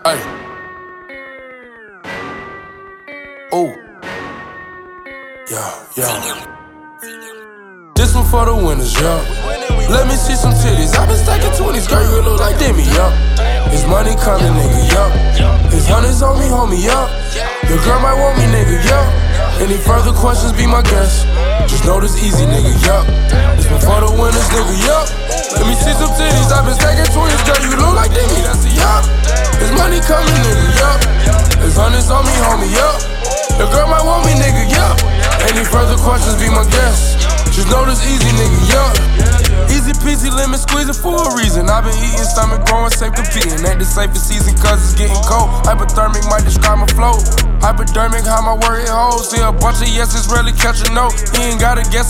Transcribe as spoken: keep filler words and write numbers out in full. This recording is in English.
Ay. Oh. Yeah, yeah. This one for the winners, yeah. Let me see some titties. I've been stacking twenties, girl, you look like Demi, yeah. His money coming, nigga, yeah. His hundreds on me, homie, yeah. Your girl might want me, nigga, yeah. Any further questions, be my guest. Just know this easy, nigga, yeah. This one for the winners, nigga, yeah. Let me see some titties. I've been stacking twenties, girl, you look like Demi, that's a yeah. His money coming, nigga, yeah. His hundreds on me, homie, yeah. Your girl might want me, nigga, yeah. Any further questions, be my guest. Just know this easy, nigga, yeah. Easy peasy, lemon squeezing for a reason. I've been eating, stomach growing, safe competing. Ain't the safest season cause it's getting cold. Hypothermic might describe my flow. Hypodermic, how my word it holds. See a bunch of yeses, rarely catch a note. He ain't gotta guess.